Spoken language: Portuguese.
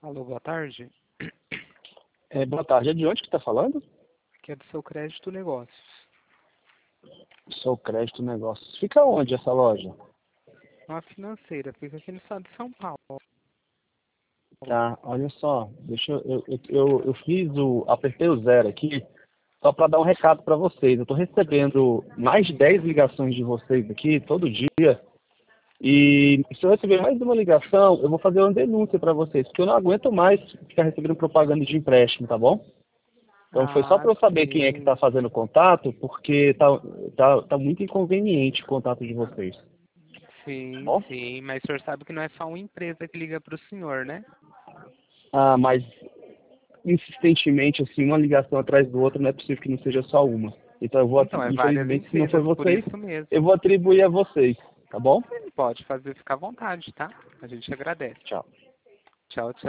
Alô, boa tarde. Boa tarde. É de onde que está falando? Aqui é do Seu Crédito Negócios. Sou Crédito Negócios. Fica onde essa loja? Uma financeira, fica aqui no estado de São Paulo. Tá, olha só. Eu apertei o zero aqui só para dar um recado para vocês. Eu estou recebendo mais de 10 ligações de vocês aqui todo dia. E se eu receber mais uma ligação, eu vou fazer uma denúncia para vocês, porque eu não aguento mais ficar recebendo propaganda de empréstimo, tá bom? Então foi só para eu saber quem é que Sim. está fazendo contato, porque tá muito inconveniente o contato de vocês. Tá Sim, bom? sim. Mas o senhor sabe que não é só uma empresa que liga para o senhor, né? Ah, mas insistentemente, assim, uma ligação atrás do outro, não é possível que não seja só uma. Então eu vou, Então, é várias infelizmente, se não for empresas, por vocês, isso eu mesmo. vou atribuir a vocês, tá bom? Pode fazer, ficar à vontade, tá? A gente agradece. Tchau. Tchau, tchau.